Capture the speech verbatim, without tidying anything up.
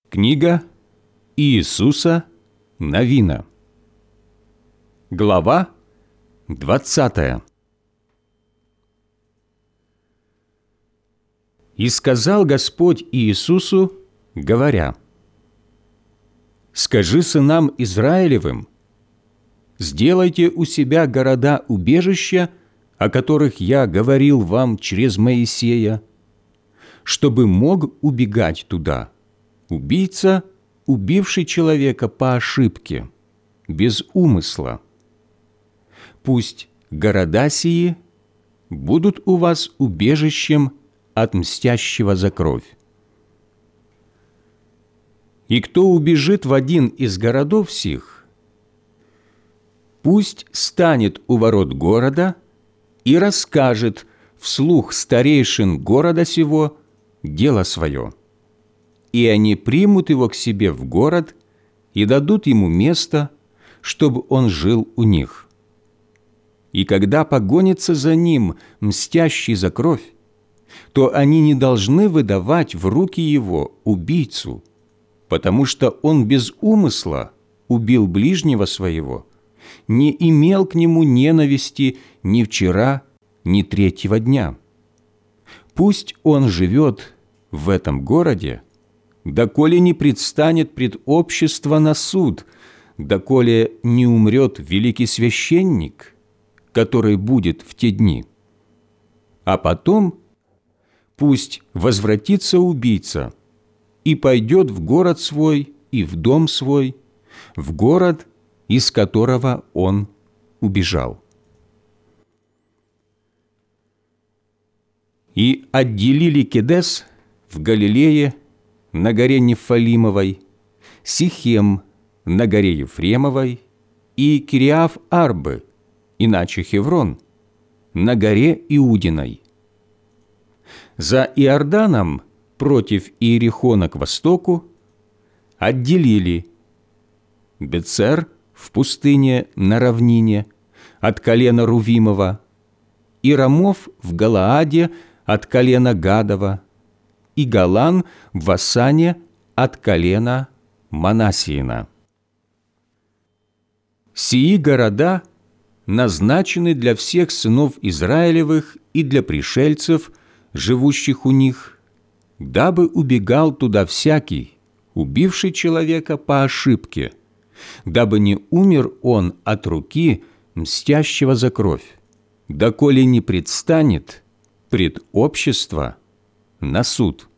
Книга Иисуса Навина. Глава двадцатая. «И сказал Господь Иисусу, говоря: скажи сынам Израилевым: сделайте у себя города-убежища, о которых я говорил вам через Моисея, чтобы мог убегать туда убийца, убивший человека по ошибке, без умысла. Пусть города сии будут у вас убежищем от мстящего за кровь. И кто убежит в один из городов сих, пусть станет у ворот города и расскажет вслух старейшин города сего дело свое. И они примут его к себе в город и дадут ему место, чтобы он жил у них. И когда погонится за ним мстящий за кровь, то они не должны выдавать в руки его убийцу, потому что он без умысла убил ближнего своего, не имел к нему ненависти ни вчера, ни третьего дня. Пусть он живет в этом городе, доколе не предстанет пред общество на суд, доколе не умрет великий священник, который будет в те дни. А потом пусть возвратится убийца и пойдет в город свой и в дом свой, в город, из которого он убежал. И отделили Кедес в Галилее на горе Нефалимовой, Сихем на горе Ефремовой и Кириаф-Арбы, иначе Хеврон, на горе Иудиной. За Иорданом против Иерихона к востоку отделили Бецер в пустыне на равнине от колена Рувимова, и Рамов в Галааде от колена Гадова, и Голан в Басане от колена Манассиина. Сии города назначены для всех сынов Израилевых и для пришельцев, живущих у них, дабы убегал туда всякий, убивший человека по ошибке, дабы не умер он от руки мстящего за кровь, доколе не предстанет пред общество на суд.